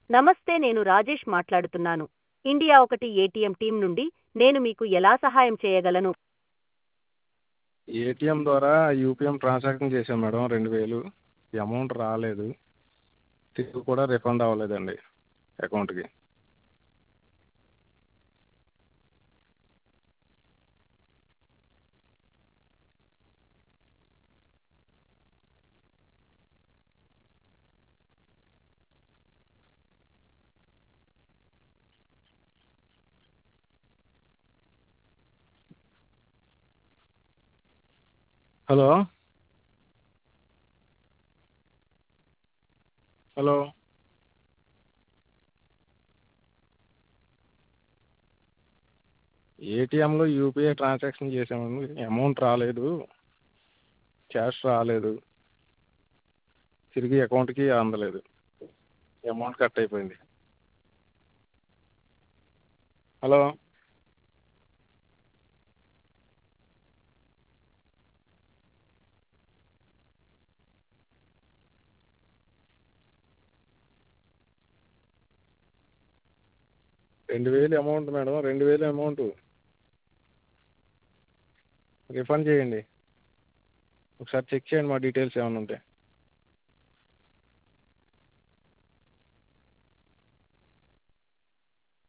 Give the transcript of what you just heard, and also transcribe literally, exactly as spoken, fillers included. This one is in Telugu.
నమస్తే, నేను రాజేష్ మాట్లాడుతున్నాను. ఇండియా ఒకటి ఏటీఎం టీం నుండి. నేను మీకు ఎలా సహాయం చేయగలను? ఏటీఎం ద్వారా యూపీఎం ట్రాన్సాక్షన్ చేశాం మేడం, రెండు వేలు. ఈ అమౌంట్ రాలేదు, తిరిగి కూడా రిఫండ్ అవ్వలేదండి అకౌంట్కి. హలో హలో ఏటీఎంలో యూపీఐ ట్రాన్సాక్షన్ చేసామండి, అమౌంట్ రాలేదు, క్యాష్ రాలేదు, తిరిగి అకౌంట్కి అందలేదు, అమౌంట్ కట్ అయిపోయింది. హలో రెండు వేలు అమౌంట్ మేడం, రెండు వేలు అమౌంట్ రిఫండ్ చేయండి. ఒకసారి చెక్ చేయండి మా డీటెయిల్స్ ఏమైనా ఉంటే.